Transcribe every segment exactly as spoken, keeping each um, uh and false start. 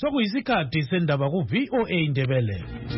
Sokuyisikhathi sendaba ku V O A Indebele.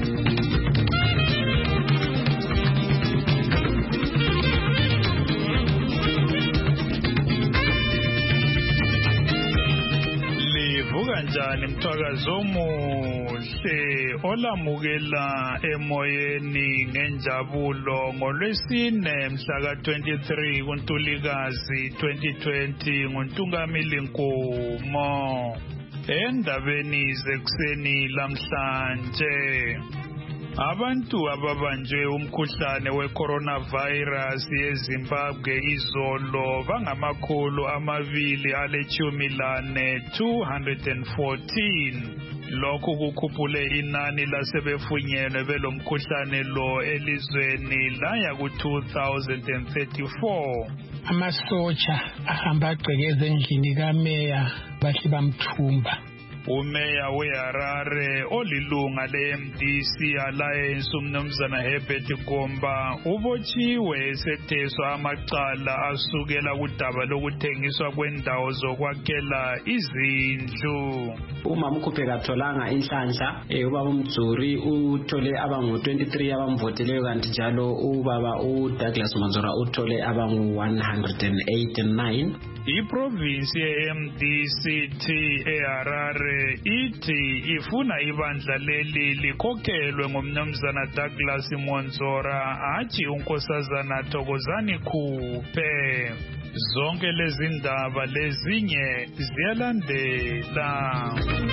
Livuka njani mthwakazo omuhle olamukela emoyeni ngenjabulo ngolwesine mhla ka twenty-three kuNtulikazi twenty twenty nguNtungamili Nkomo. Endabeni zekuseni lamhlanje abantu ababanjwe umkhuhlane we-coronavirus eZimbabwe izolo bangamakhulu amabili alechumi lane two hundred fourteen. Lokhu kukhuphule inani lasebefunyenwe belomkhuhlane lo elizweni laya ku two thousand thirty-four. Amasotsha ahamba agcekeza endlini kameya bahle bamthumba. Umeya weHarare olilunga le-M D C Alliance umnumzana Herbert Gomba ubotshiwe esetheswa amacala asukela kudaba lokuthengiswa kwendawo zokwakhela izindlu. Umama ukhuphe katholanga inhlanhla ubaba uMzuri uthole abangu twenty-three abamvoteleyo kanti njalo ubaba uDouglas Manzora uthole abangu one hundred eighty-nine. Iprovinsi ye-M D C T eHarare ithi ifuna ibandla leli likhokhelwe ngumnumzana Douglas Manzora athi unkosazana Thokozani Khuphe. Zonke lezi ndaba lezinye ziyalandela.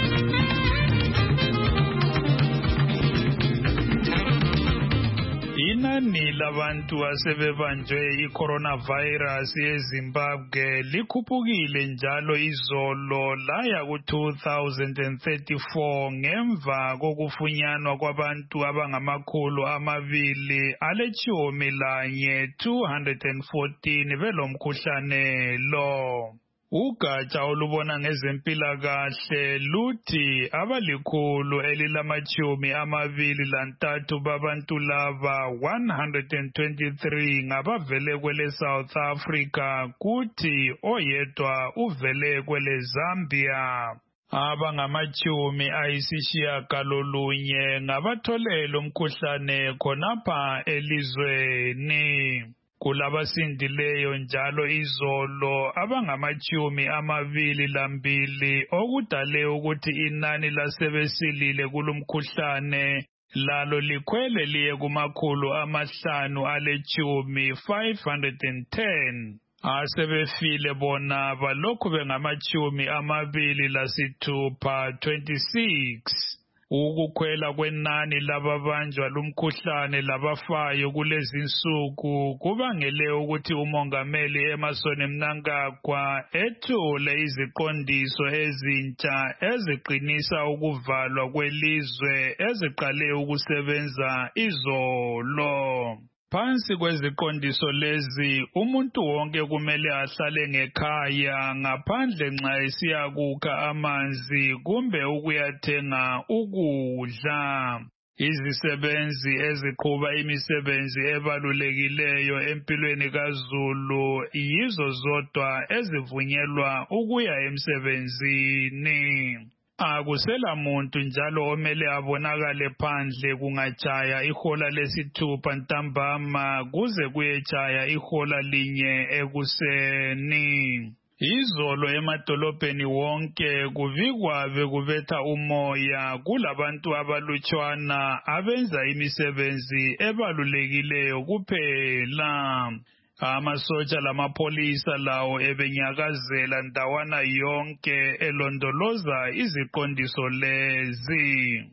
Inani labantu asebebanjwe i-coronavirus eZimbabwe likhuphukile njalo izolo laya ku two thousand thirty-four ngemva kokufunyanwa kwabantu abangamakhulu amabili alechumi lanye two hundred fourteen belomkhuhlane lo. Ugatsha olubona ngezempilakahle luthi abalikhulu elilamachumi amabili lantathu babantu laba one hundred twenty-three ngabavele kwele South Africa kuthi oyedwa uvele kwele Zambia. Abangamachumi ayisishiyagalolunye ngabatholela umkhuhlane khonapha elizweni. Kulabasindileyo njalo izolo abangamachumi amabili lambili okudale ukuthi inani lasebesilile kulumkhuhlane lalo likhwele liye kumakhulu amahlanu alechumi five hundred ten. Asebefile bona balokhu bengamachumi amabili lasithupha twenty-six. Ukukhwela kwenani lababanjwa lumkhuhlane labafayo kulezi insuku kubangele ukuthi umongameli Emmerson Mnangagwa ethule iziqondiso ezintsha eziqinisa ukuvalwa kwelizwe eziqale ukusebenza izolo. Phansi kweziqondiso lezi umuntu wonke kumele ahlale ngekhaya ngaphandle nxa esiya kukha amanzi kumbe ukuyathenga ukudla. Izisebenzi eziqhuba imisebenzi ebalulekileyo empilweni kaZulu yizo zodwa ezivunyelwa ukuya emsebenzini. Akusela muntu njalo omele abonakale phandle kungajaya ihola lesithupha ntambama kuze kuyejaya ihola linye ekuseni. Izolo emadolobheni wonke kuvikwa bekubetha umoya kulabantu abalutshwana abenza imisebenzi ebalulekileyo kuphela. Amasotsha lamapolisa lawo ebenyakazela ndawana yonke elondoloza iziqondiso lezi.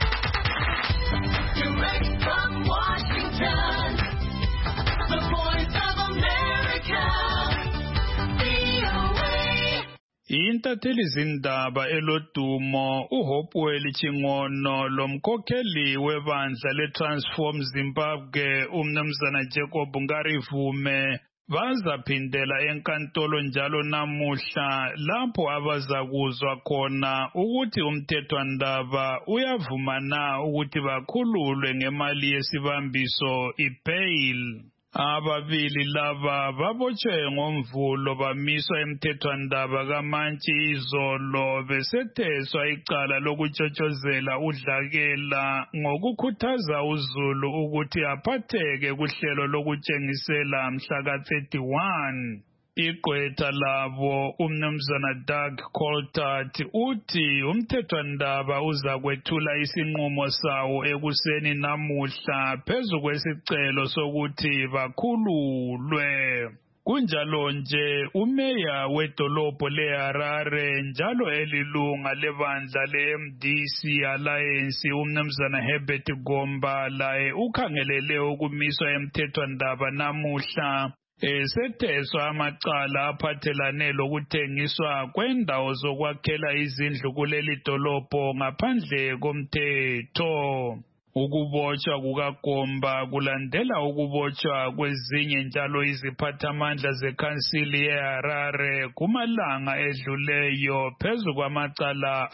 Direct from Washington, the voice of America, V O A. Intatheli zindaba elodumo uHopewell Chingono lomkhokheli webandla leTransform Zimbabwe umnumzana Jacob Ngarivume bazaphindela enkantolo njalo namuhla lapho abazakuzwa khona ukuthi umthethwandaba uyavuma na ukuthi bakhululwe ngemali yesibambiso ibail. Ababili laba babotshwe ngomvulo bamiswa emthethwandaba kaMantshi izolo besetheswa icala lokutshotshozela udlakela ngokukhuthaza uZulu ukuthi aphatheke kuhlelo lokutshengisela mhla ka thirty-one. Igqwetha labo umnumzana Doug Coltart uthi umthethwandaba uzakwethula isinqumo sawo ekuseni namuhla phezu kwesicelo sokuthi bakhululwe. Kunjalo nje umeya wedolobho leHarare njalo elilunga lebandla le-M D C Alliance umnumzana Herbert Gomba laye ukhangelele ukumiswa emthethwandaba namuhla esetheswa amacala aphathelane lokuthengiswa kwendawo zokwakhela izindlu kuleli dolobho ngaphandle komthetho. Ukubotshwa kukaGomba kulandela ukubotshwa kwezinye njalo iziphathamandla zekhansili yeHarare kumalanga edluleyo phezu kwamacala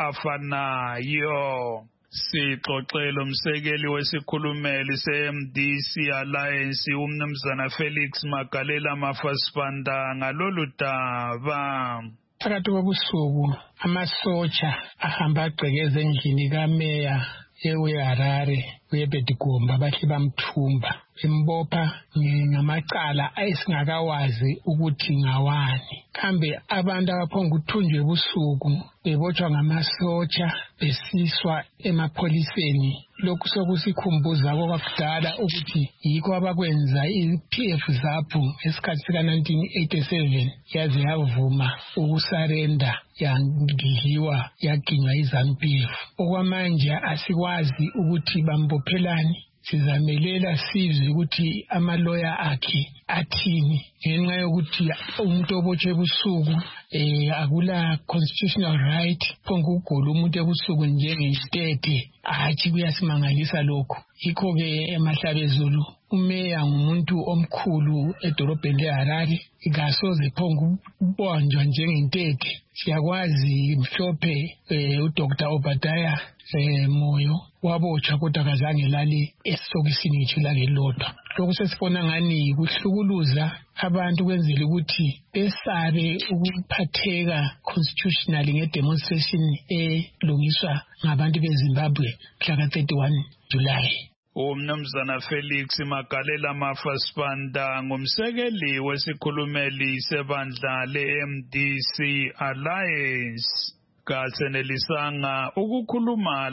afanayo. Sixoxele umsekeli wesikhulumeli se-M D C Alliance umnumzana Felix Magalela Mafasibanda ngalolu daba. Phakathi kobusuku amasotsha ahamba agqekeza endlini kameya eHarare uHerbert Gomba bahle bamthumba bembopha ngamacala ayesingakawazi ukuthi ngawani. Kambe abantu abaphonga uthunjwe ebusuku bebotshwa ngamasotsha besiswa emapholiseni. Lokhu sokusikhumbuza kwakudala ukuthi yikho abakwenza i-P F ZAPU esikhathi sika nineteen eighty-seven yaze yavuma ukusarenda yangidliwa yaginywa iZANU-P F. Okwamanje asikwazi ukuthi bambophelani. Sizamelela sizwe ukuthi amaloya akhe athini ngenxa yokuthi umuntu obotshwe ebusuku eh akula constitutional right phonga ugolo umuntu ebusuku njengentete. Hathi kuyasimangalisa lokho. Yikho ke emahlabezulu umeya ngumuntu omkhulu edolobheni leHarare ikasoze phonga ubonjwa njengentete. Siyakwazi mhlophe eh uDr Obadiah eh Moyo wabotshwa kodwa kazange lali esokisini nje lake lodwa. Lokho sesibona ngani kuhlukuluza abantu kwenzela ukuthi besabe ukuphatheka constitutionally ngedemonstration elungiswa ngabantu beZimbabwe mhla ka thirty-one July. Umnumzana Felix Magalela Mafasibanda ngumsekeli wesikhulumeli sebandla le-M D C Alliance kasenelisanga ukukhuluma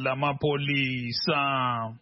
lamapolisa.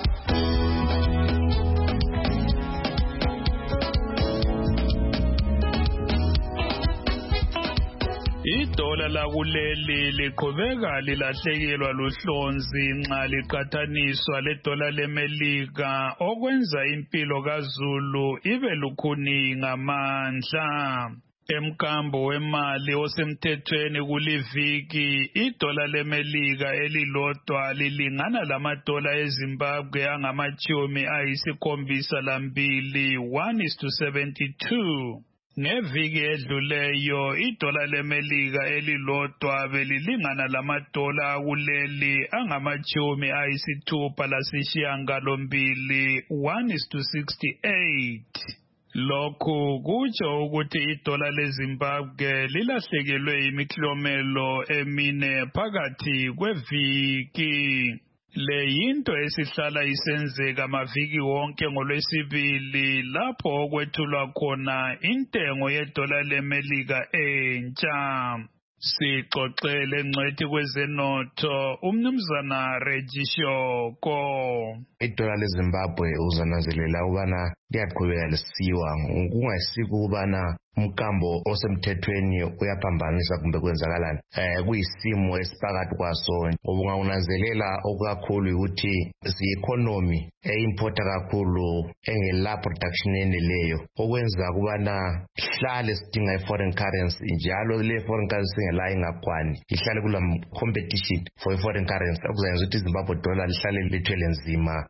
Idola lakuleli liqhubeka lilahlekelwa luhlonzi nxa liqhathaniswa ledola leMelika okwenza impilo kaZulu ibe lukhuni ngamandla. Emkambo wemali osemthethweni kuliviki idola leMelika elilodwa lilingana lamadola eZimbabwe angamachumi ayisikhombisa lambili one is to seventy-two. Ngeviki edluleyo idola leMelika elilodwa belilingana lamadola akuleli angamachumi ayisithupha lasishiyangalombili one is to sixty-eight. Lokhu kutsho ukuthi idola leZimbabwe lilahlekelwe imiklomelo emine phakathi kweviki. Le yinto esihlala isenzeka maviki wonke ngoLwesibili lapho okwethulwa khona intengo yedola leMelika entsha. Sixoxele ngcwethi kwezenotho umnumzana Regishoko. Idola leZimbabwe uzananzelela ubana liyaqhubeka lisiwa kungasiko ubana umkambo osemthethweni uyaphambanisa kumbe kwenzakalani. Eh kuyisimo esiphakathi kwaso obungaunanzelela okukakhulu ukuthi si-economy e-importa kakhulu engela production eneleyo okwenza kubana hlale sidinga i-foreign currency njalo le foreign currency ngela ingakwani ihlale kula competition for i-foreign currency okuzayenza ukuthi iZimbabwe dollar lihlale lithwele nzima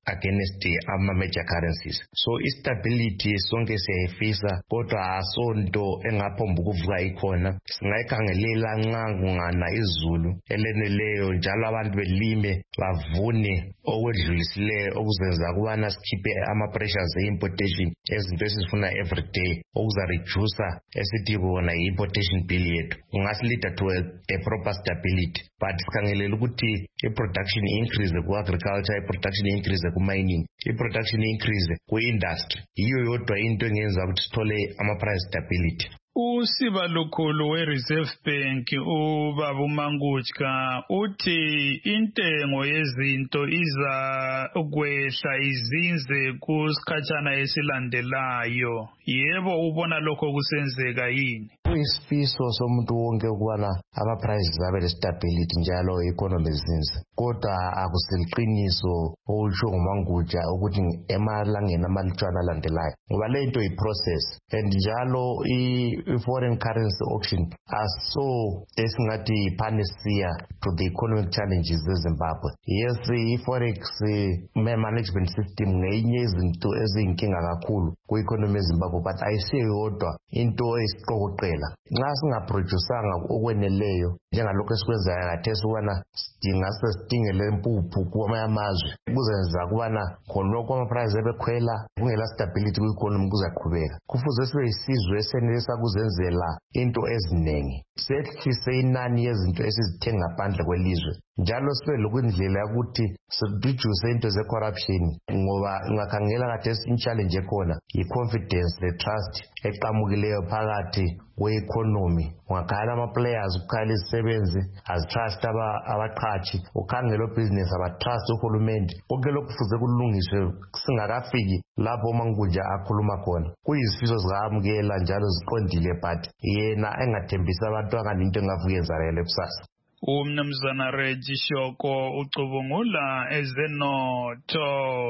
against ama-major currencies. So istability sonke siyayifisa kodwa asonto engaphomba ukuvuka ikhona. Singayikhangelela nxa kungana izulu eleneleyo njalo abantu belime bavune okwedlulisileyo okuzenza ukubana sikhiphe ama-pressures e-importation ezinto esizifuna everyday okuzareducer esithi kona i-importation bill yethu. Kungasilida to a, a proper stability. But sikhangelela ukuthi i-production increase ku-agriculture, i-production increase ku-mining, i-production increase ku-industry. Yiyo yodwa into engenza ukuthi sithole ama-price stability. Usiba lukhulu we-Reserve Bank ubaba uMangutshka uthi intengo yezinto iza ukwehla izinze kusikhatshana esilandelayo. Yebo ubona lokho kusenzeka yini? Kuyisifiso somuntu wonke ukubana ama-prices abe le-stability njalo i-economy izinze. Kodwa akusiliqiniso okusho nguMangutshka ukuthi emalangeni amalutshwana alandelayo. Ngoba le nto i-process and njalo i-foreign currency auction aso esingathi panacea to the economic challenges eZimbabwe. Yes, i-forex management system ngeyinye izinto eziyinkinga kakhulu ku-economy eZimbabwe, but ayisiyo yodwa into esiqokoqela. Nxa singaproducanga okweneleyo njengalokho esikwenzayo khathesi ukubana sidinga sesidingele impuphu kwamanye amazwe kuzenza ukubana khonokho ama-price ebekhwela kungela stability ku-economy kuzaqhubeka. Kufuze sibe yisizwe esenelisa kuzenzela into eziningi, sehlise inani yezinto esizithenga ngaphandle kwelizwe njalo sibe lokundlela yokuthi sireduce into ze-corruption ngoba ungakhangela khathesi i-challenge ekhona yi-confidence le-trust eqamukileyo phakathi kwe-economy. Ungakhala ama-players ukukhala izisebenzi azitrust abaqhatshi, ukhangela o-business abatrust uhulumende. Konke lokhu kufuze kulungiswe singakafiki lapho uMangutshka akhuluma khona. Kuyisifiso zikaMukela njalo ziqondile but yena engathembisa abantu angalinto engavuka yenzakele kusasa. Umnumzana Reggie Shoko ucubungula ezenotho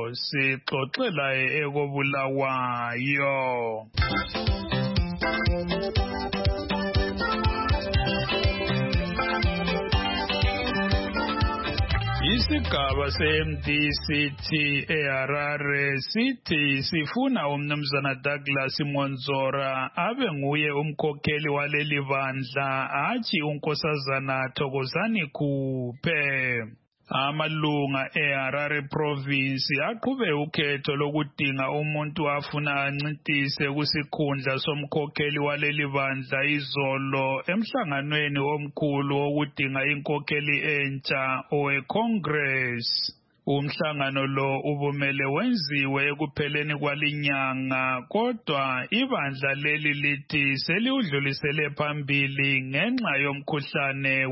sixoxela ekobulawayo. Isigaba se-M D C T eHarare sithi sifuna umnumzana Douglas Monzora abe nguye umkhokheli waleli bandla athi unkosazana Thokozani Khuphe. Amalunga eHarare province aqhube ukhetho lokudinga umuntu afuna ancintise kusikhundla somkhokheli waleli bandla izolo emhlanganweni omkhulu wokudinga inkokheli entsha owe-Congress. Umhlangano lo ubumele wenziwe ekupheleni kwalinyanga kodwa ibandla leli lithi seliudlulisele phambili ngenxa yomkhuhlane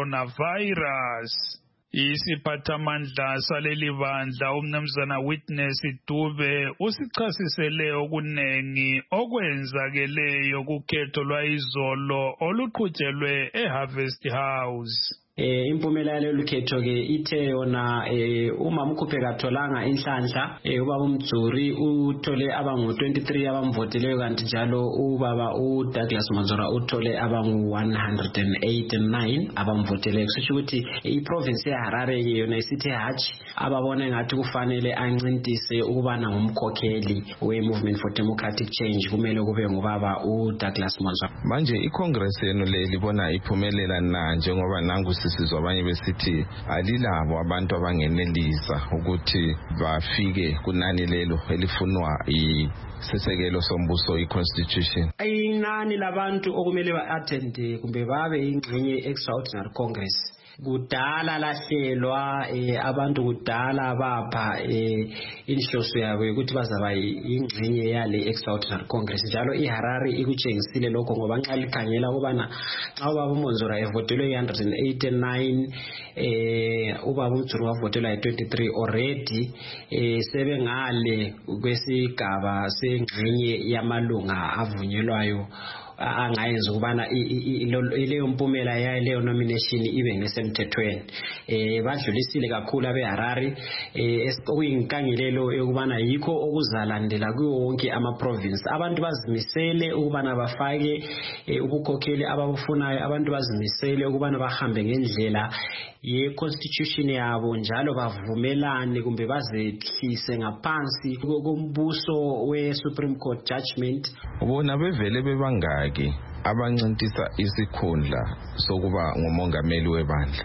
we-coronavirus. Isiphathamandla saleli bandla umnumzana Witness Dube usichasisele okunengi okwenzakeleyo kukhetho lwayizolo oluqhutshelwe eHarvest House. eh impumelelo lukhetho ke ithe yona eh uma Mkhuphe katholanga inhlanhla eh ubaba uMdzuri uthole abangu twenty-three abamvoteleyo kanti njalo ubaba uDouglas Monzora uthole abangu one hundred eighty-nine abamvoteleyo. Kusho ukuthi iprovince eHarare yona isithe hatch ababona ngathi kufanele ancintise ukubana ngumkhokheli we-Movement for Democratic Change kumele kube ngubaba uDouglas Monzora. Manje iCongress yenu le libona iphumelela na njengoba nangu sisizwa abanye besithi alilabo abantu abangenelisa ukuthi bafike kunani lelo elifunwa isisekelo sombuso i-constitution? Ayinani labantu okumele ba-attend kumbe babe ingxenye extraordinary congress kudala lahlelwa eh abantu kudala bapha eh inhloso yabo ukuthi bazaba ingxenye yale extraordinary congress njalo iHarare ikutshengisile lokho ngoba nxa likhangela ukubana xa ubaba uMonzora evotelwe one hundred eighty-nine eh ubaba uMdzuri wavotelwa twenty-three already eh sebengale kwesigaba sengxenye yamalunga avunyelwayo angayenza ukubana leyo mpumela yaleyo nomination ibe ngesemthethweni. Eh badlulisile kakhulu abeHarare okuyinkangelelo ekubana yikho okuzalandela kuwo wonke ama province. Abantu bazimisele ukubana bafake ukukhokhela ababufunayo, abantu bazimisele ukubana bahambe ngendlela ye constitution yabo njalo bavumelane kumbe bazehlise ngaphansi kombuso we Supreme Court judgment. Bona bevele bebangaki abancintisa isikhundla sokuba ngumongameli webandla?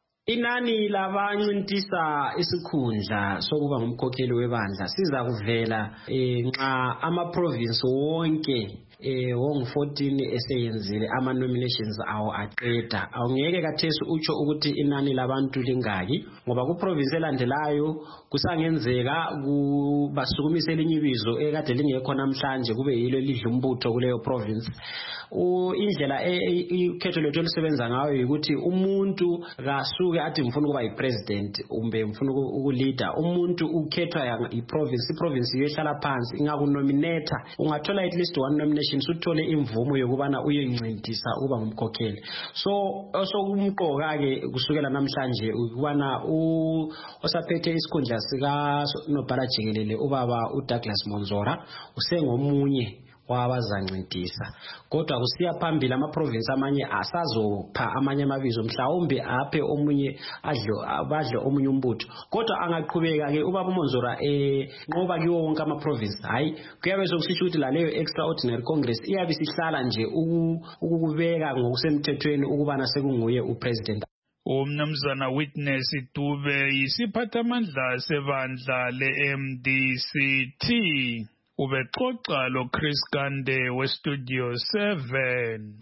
Inani labancintisa isikhundla sokuba ngumkhokheli webandla siza kuvela nxa ama province wonke eh wong fourteen eseyenzile ama nominations awo aqeda. Awungeke kathesi utsho ukuthi inani labantu lingaki ngoba ku province elandelayo kusangenzeka kubasukumise elinye ibizo ekade lingekho namhlanje kube yilo lidla umbutho kuleyo province. Indlela ikhetho lethu elisebenza ngayo ukuthi umuntu kasuke athi ngifuna ukuba yipresident umbe ngifuna ukuleader. Umuntu ukhethwa yiprovince, iprovince iyohlala phansi ingakunominate, ungathola at least one nomination uthole imvumo yokubana uyencintisa ukuba ngumkhokheli. So osokumqoka ke kusukela namhlanje ukubana osaphethe isikhundla sika nobhala jikelele ubaba uDouglas Monzora usengomunye wabazancintisa. Kodwa kusiya phambili ama province amanye asazopha amanye amabizo mhlawumbe aphe omunye adlo abadle omunye umbutho. Kodwa angaqhubeka ke ubaba Monzora eh ngoba kiwo wonke ama province hayi kuyabe sokusisho ukuthi la leyo extraordinary congress iyabe sihlala nje ukubeka ngokusemthethweni ukubana sekunguye upresident. Umnumzana Witness Dube yisiphathamandla sebandla le-M D C T. Ubexoxa lo Chris Kande we Studio seven.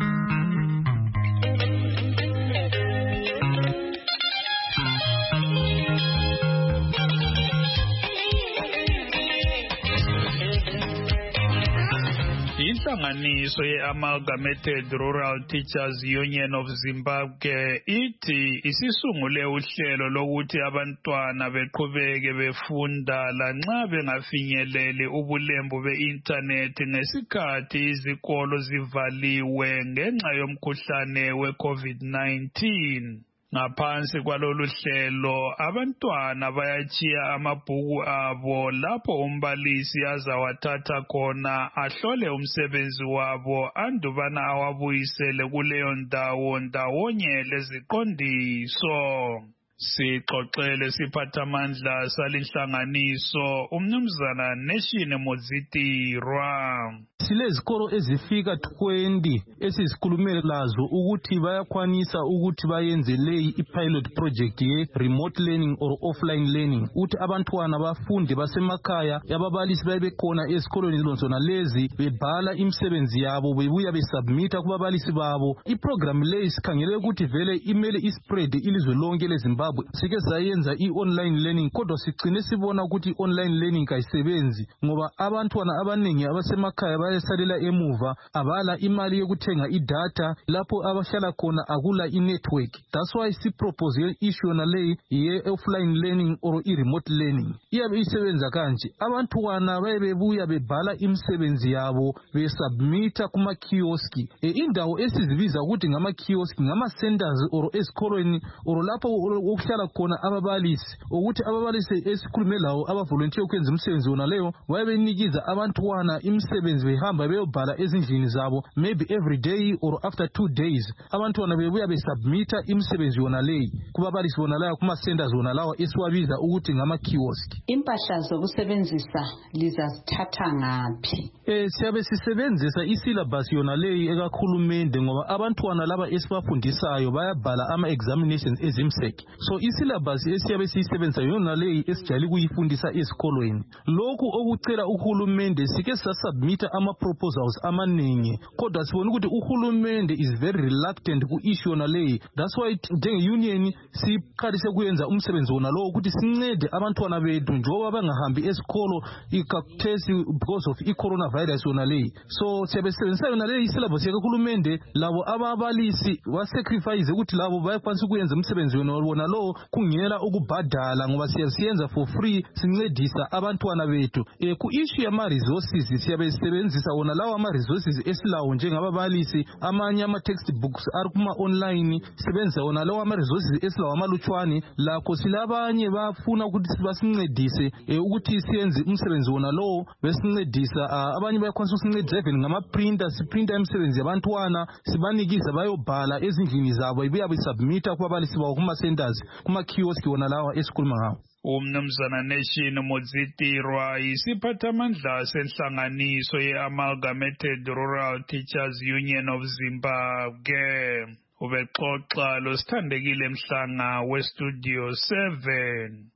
Inhlanganiso ye-Amalgamated Rural Teachers Union of Zimbabwe ithi isisungule uhlelo lokuthi abantwana beqhubeke befunda lanxa bengafinyeleli ubulembu be-internet ngesikhathi izikolo zivaliwe ngenxa yomkhuhlane we-COVID nineteen. Ngaphansi kwalolu hlelo abantwana bayachiya amabhuku abo lapho umbalisi azawathatha khona ahlole umsebenzi wabo andubana awabuyisele kuleyo ndawo ndawonye leziqondiso. Sixoxele siphathamandla salinhlanganiso umnumzana Neshine Modzitirwa. Silezikolo ezifika twenty esizikhulumele lazo ukuthi bayakwanisa ukuthi bayenze leyi i-pilot project ye remote learning or offline learning uthi abantwana bafunde basemakhaya ababalisi babe khona ezikolweni zona lezi bebhala imisebenzi yabo bebuya besubmita kubabalisi babo. I-program leyi sikhangele ukuthi vele imele ispread ilizwe lonke leZimbabwe. Sike sayenza i-online learning kodwa sigcine sibona ukuthi online learning kayisebenzi ngoba abantwana abaningi abasemakhaya bayesalela emuva abala imali yokuthenga idata lapho abahlala khona akula i-network. That's why si propose issue na leyi ye offline learning or i-remote learning iyabe isebenza kanje. Abantwana bayebebuya bebhala imisebenzi yabo besubmita kuma kioski e indawo esizibiza ukuthi ngama kioski ngama centers or esikolweni or lapho ukuhlala khona ababalisi ukuthi ababalisi esikhulume lawo abavolunteer ukwenza umsebenzi wona leyo wayebenikiza abantwana imisebenzi behamba beyobhala ezindlini zabo maybe every day or after two days abantwana bebuya besubmita imisebenzi wona leyi kubabalisi wona lawo kuma centers wona lawo esiwabiza ukuthi ngama kiosk. Impahla zokusebenzisa lizazithatha ngaphi? Eh siyabe sisebenzisa isyllabus yona leyi ekakhulumende ngoba abantwana laba esibafundisayo bayabhala ama examinations ezimseki. So isyllabus esiyabe siyisebenzisa yona leyi esijali kuyifundisa esikolweni. Lokhu okucela uhulumende sike sasubmita ama proposals amaningi kodwa sibona ukuthi uhulumende is very reluctant ku issue yona leyi. That's why njenge union siqalise kuyenza umsebenzi wona lo ukuthi sincede abantwana bethu njoba bangahambi esikolo ikakuthesi because of i-coronavirus yona leyi. So siyabe sisebenzisa yona leyi isyllabus yahulumende labo ababalisi wa sacrifice ukuthi labo bayakwanisa kuyenza umsebenzi wona lo kungela ukubhadala ngoba siyasiyenza for free sincedisa abantwana bethu. E ku issue yama resources siyabe sisebenzisa sisebenzisa wona lawo ama-resources esilawo njengababalisi, amanye ama-textbooks ari kuma-online, sisebenzisa wona lawo ama-resources esilawo amalutshwane. Lakho silabanye bafuna ukuthi basincedise ukuthi siyenze umsebenzi wona lowo, besincedisa abanye bayakwanisa ukusincedisa even ngama-printer, siprinta imisebenzi yabantwana, sibanikiza bayobhala ezindlini zabo, ibuya besubmita kubabalisi bawo kuma-centers, kuma-kiosk wona lawa esikhuluma ngawo. Umnumzana Nation Modzitirwa isiphathamandla senhlanganiso ye-Amalgamated Rural Teachers Union of Zimbabwe. Ubexoxa lo Sithandekile Mhlanga we-Studio seven.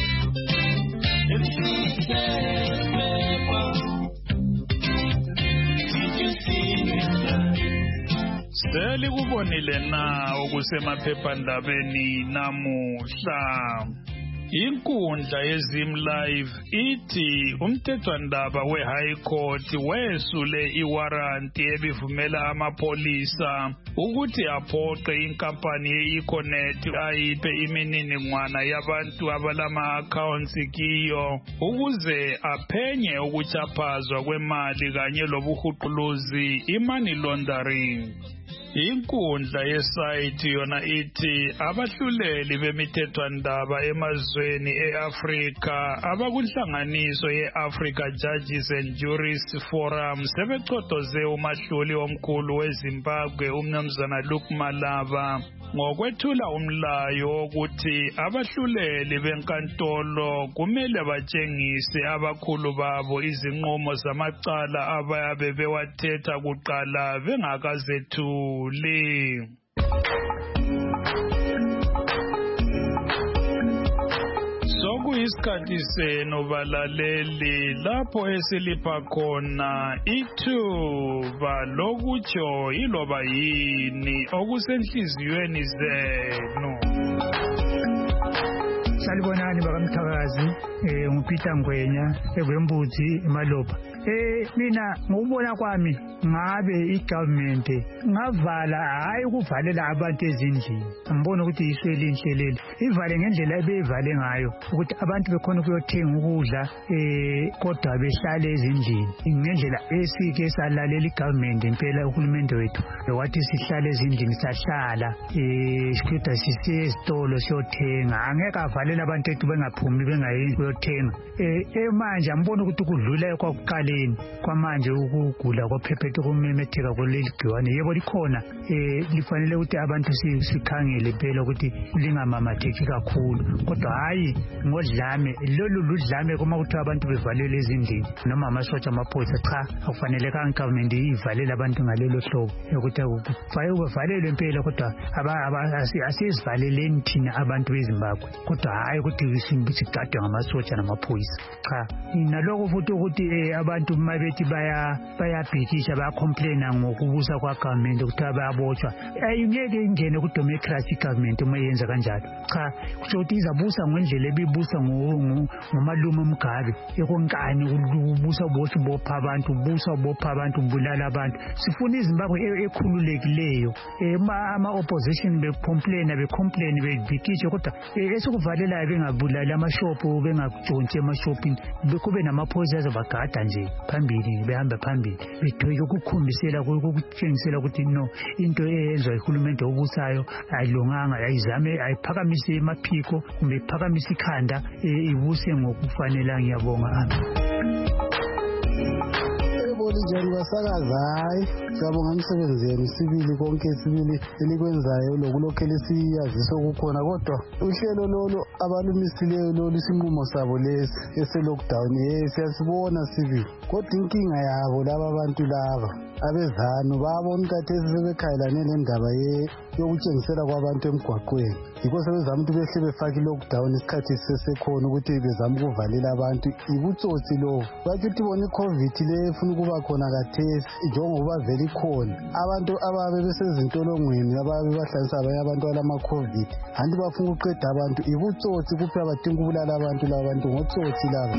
Seli kubonile na okusemaphephandabeni namuhla. Inkundla yeZim Live ithi umthethwandaba we-High Court wesule iwaranti ebivumela amapolisa ukuthi aphoqe inkampani ye-Econet ayiphe imininingwana yabantu abalama-accounts kiyo ukuze aphenye ukuchaphazwa kwemali kanye lobuhuquluzi, i-money laundering. Inkundla yesayithi yona ithi abahluleli bemithethwandaba emazweni e-Afrika abakunhlanganiso ye-Africa Judges and Juries Forum sebechotoze umahluli omkhulu weZimbabwe umnumzana Luke Malava ngokwethula umlayo wokuthi abahluleli benkantolo kumele batshengise abakhulu babo izinqumo zamacala abayabe bewathetha kuqala bengakazethuli. Sokuyisikhathi senu balaleli lapho esilipha khona ithuba lokutsho iloba yini okusenhliziyweni zenu. Salibonani bakamthakazi, eh ngupita Ngwenya ekwembuzi eMaloba. Eh mina ngokubona kwami ngabe igovernment ngavala hayi ukuvalela abantu ezindlini. Ngibona ukuthi iswele inhlelelo. Ivale ngendlela ebeyivale ngayo ukuthi abantu bekhona ukuyothenga ukudla eh kodwa behlale ezindlini. Ngendlela esike salalela igovernment impela uhulumende wethu wathi sihlale ezindlini sahlala eh sikhuda sisiye esitolo siyothenga. Angeke avale abantu ethu bengaphumi bengayenzi kuyothenga. Eh manje ngibona ukuthi kudlula kwakuqaleni kwamanje ukugula kwaphephethe kumemetheka kuleli gciwane. Yebo likhona eh lifanele ukuthi abantu sikhangele phela ukuthi lingamamatheki kakhulu, kodwa hayi ngodlame lolu ludlame kuma ukuthi abantu bevalele ezindlini noma amasotsha amaphoyisa. Cha, akufanele ka government ivalele abantu ngalelo hlobo ukuthi kufaye uvalele impela, kodwa asizivaleleni thina abantu beZimbabwe, kodwa hayi ukuthi sigadwe ngamasotsha namaphoyisa. Cha, naloko futhi ukuthi abantu mabethi baya bayabhikisha bayacomplaina ngokubusa kwa government ukuthi bayabotshwa, ayingeke ingene ku democracy government uma yenza kanjalo. Cha, kusho ukuthi izabusa ngendlela ebibusa ngomalume Mugabe ekonkani ukubusa bothi bopha abantu, ubusa bopha abantu, ubulala abantu. Sifuna iZimbabwe ekhululekileyo. Ama opposition becomplaina becomplain bebhikisha, kodwa esikuvalela bengabulali amashopu bengajontshi emashopini, kube namaphoyisa azobagada nje phambili, behamba phambili bethoke ukukhombisela ukutshengisela ukuthi no into eyenzwa ihulumende obusayo ayilunganga, ayizame ayiphakamise emaphiko kumbe iphakamise ikhanda ibuse ngokufanele. Ngiyabonga. Njani basakaza, hayi siyabonga umsebenzi yenu sibili konke sibili elikwenzayo lokulokele siyazisa ukukhona, kodwa uhlelo lolo abalumisileyo lolu isinqumo sabo lesi ese lockdown eh siyasibona sibili, kodwa inkinga yabo laba abantu laba abezanu babona ukuthi sebekhaylane nendaba ye yokutshengisela kwabantu emgwaqweni, yikho sebezama ukuthi behle befake lockdown isikhathi sisesekhona ukuthi bezama ukuvalela abantu. Ibutsotsi lo bathi ukuthi bona iCovid le efuna ukuba khona kathesi njengoba vele ikhona abantu ababe besezintolongweni ababe bahlanisa abanye abantu balama-Covid, hanti bafuna ukuqeda abantu. Ibutsotsi kuphela badinga ukubulala abantu laba bantu ngotsotsi laba.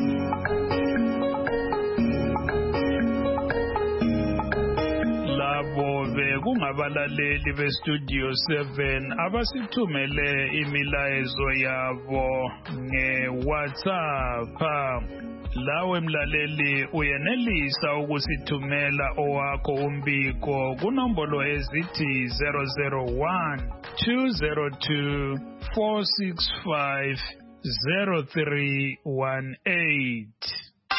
kungabalaleli bestudio seven abasithumele imilayezo yabo nge-WhatsApp. Lawe mlaleli uyenelisa ukusithumela owakho umbiko kunombolo ezithi zero zero one two zero two four six five zero three one eight.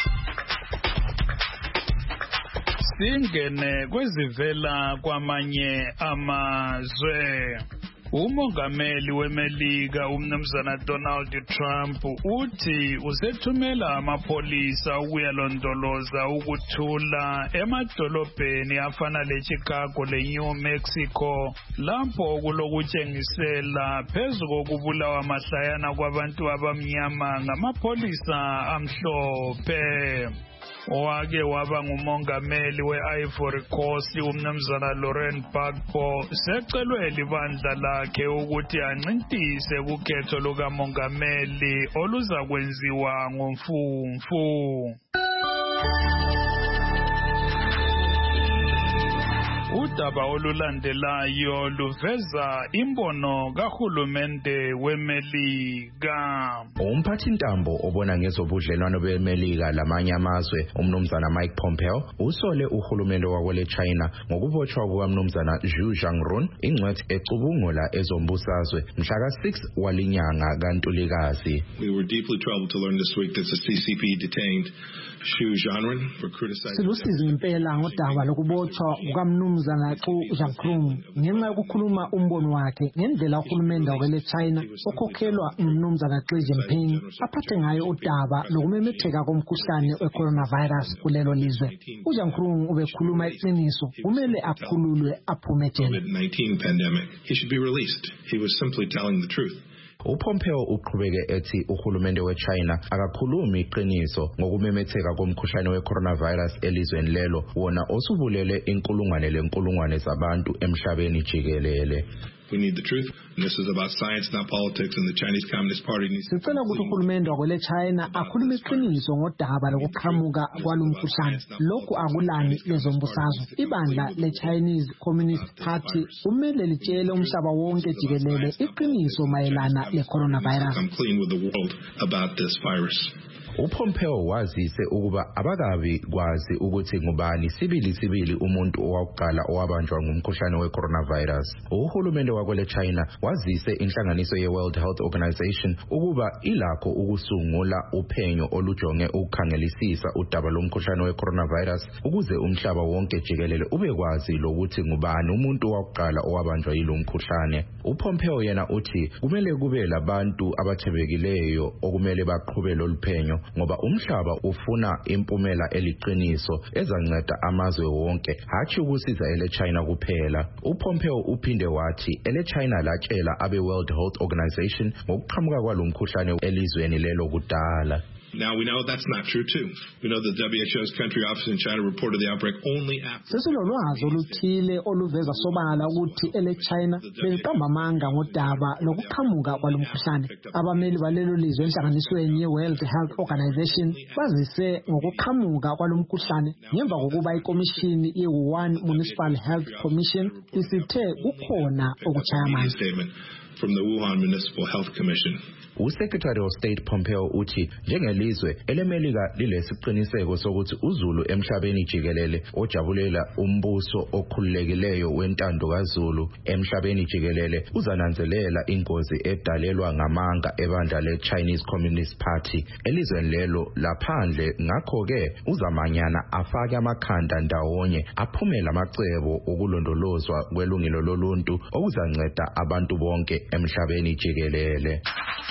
Singene kwezivela kwamanye amazwe. Umongameli weMelika umnumzana Donald Trump uthi usethumela amapolisa ukuyalondoloza ukuthula emadolobheni afana leChicago leNew Mexico lapho kulokutshengisela phezu kokubulawa mahlayana kwabantu abamnyama ngamapolisa amhlophe. Owake waba ngumongameli we-Ivory Coast umnumzana Laurent Gbagbo secelwe libandla lakhe ukuthi ancintise kukhetho lukamongameli oluza kwenziwa ngomfumfu. Udaba olulandelayo luveza imbono kahulumende weMelika. Umphathintambo obona ngezobudlelwano beMelika lamanye amazwe umnumzana Mike Pompeo usole uhulumende wakwele China ngokubotshwa kukamnumzana Zhu Jiangrun ingcwethi ecubungula ezombusazwe mhla ka six walinyanga kaNtulikazi. We were deeply troubled to learn this week that the C C P detained Zhu Jiangrun for criticizing. Silusizi impela ngodaba lokubotshwa kukamnumzana Zhu Jiangrun ngenxa yokukhuluma umbono wakhe ngendlela uhulumende wakwele China okhokhelwa umnumzana Xi Jinping aphathe ngayo udaba lokumemetheka komkhuhlane we-coronavirus kulelo lizwe. uJiangrun ubekhuluma iqiniso kumele akhululwe aphumethele. COVID nineteen pandemic. He should be released. He was simply telling the truth. uPompeo uqhubeke ethi uhulumende weChina akakhulumi iqiniso ngokumemetheka komkhuhlane we-coronavirus elizweni lelo wona osubulele inkulungwane lenkulungwane zabantu emhlabeni jikelele. We need the truth. And this is about science, not politics, and the Chinese Communist Party needs to... Sicela ukuthi uhulumende wakwele China akhulume iqiniso ngodaba lokuqhamuka kwalomkhuhlane. Lokhu akulani lezombusazwe. Ibandla le-Chinese Communist Party kumele litshele umhlaba wonke jikelele iqiniso mayelana le-coronavirus. Come clean with the world about this virus. uPompeo wazise ukuba abakabi kwazi ukuthi ngubani sibili sibili umuntu owakuqala owabanjwa ngumkhuhlane we-coronavirus. Uhulumende wakwele China wazise inhlanganiso ye-World Health Organization ukuba ilakho ukusungula uphenyo olujonge ukukhangelisisa udaba lomkhuhlane we-coronavirus ukuze umhlaba wonke jikelele ubekwazi lokuthi ngubani umuntu owakuqala owabanjwa yilo mkhuhlane. uPompeo yena uthi kumele kube labantu abathebekileyo okumele baqhube loluphenyo ngoba umhlaba ufuna impumela eliqiniso ezanceda amazwe wonke hathi ukusiza ele China kuphela. uPompeo uphinde wathi ele China latshela abe World Health Organization ngokuqhamuka kwalomkhuhlane elizweni lelo kudala. Now we know that's not true too. We know the W H O's country office in China reported the outbreak only after. Sesilolwazi oluthile oluveza sobala ukuthi ele China beliqamba amanga ngodaba lokuqhamuka kwalomkhuhlane. Abameli balelo lizwe enhlanganisweni ye-World Health Organization bazise ngokuqhamuka kwalomkhuhlane ngemva kokuba ikomishini ye-Wuhan Municipal Health Commission isithe kukhona okuchaya amanzi. From the Wuhan Municipal Health Commission. uSecretary of State Pompeo uthi njengelizwe elemelika lilesiqiniseko sokuthi uZulu emhlabeni jikelele ojabulela umbuso okhululekileyo wentando kaZulu emhlabeni jikelele uzananzelela ingozi edalelwa ngamanga ebandla le-Chinese Communist Party elizweni lelo laphandle. Ngakho ke uzamanyana afake amakhanda ndawonye aphumela amacebo okulondolozwa kwelungelo loluntu okuzanceda abantu bonke emhlabeni jikelele.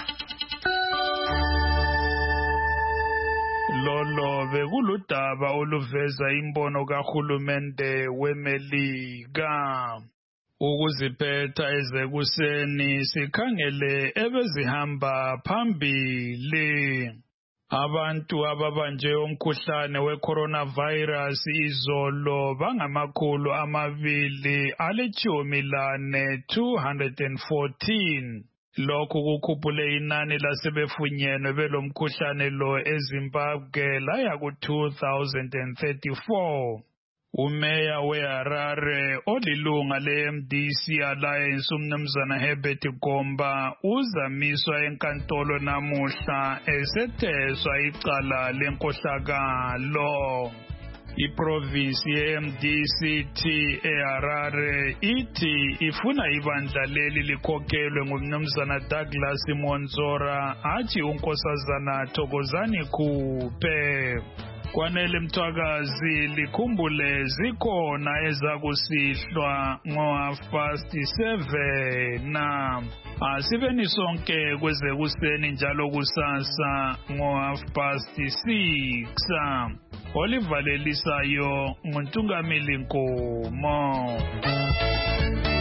Lolo bekuludaba oluveza imbono kahulumende weMelika. Ukuziphetha ezekuseni sikhangele ebezihamba phambili. Abantu ababanjwe umkhuhlane we-coronavirus izolo bangamakhulu amabili alithumi lane two hundred fourteen. Lokhu kukhuphule inani lasebefunyenwe belomkhuhlane lo eZimbabwe laya ku two thousand thirty-four. Umeya weHarare olilunga le-M D C Alliance umnumzana Herbert Gomba uzamiswa enkantolo namuhla esetheswa icala lenkohlakalo. Iprovinsi ye-M D C T eHarare ithi ifuna ibandla leli likhokhelwe ngumnumzana Douglas Monzora athi unkosazana Thokozani Khuphe. Kwanele Mthwakazi likhumbule zikhona ezakusihlwa ngo-half past seven na asibeni sonke kwezekuseni njalo kusasa ngo-half past six. Olivalelisayo nguNtungameli Nkomo.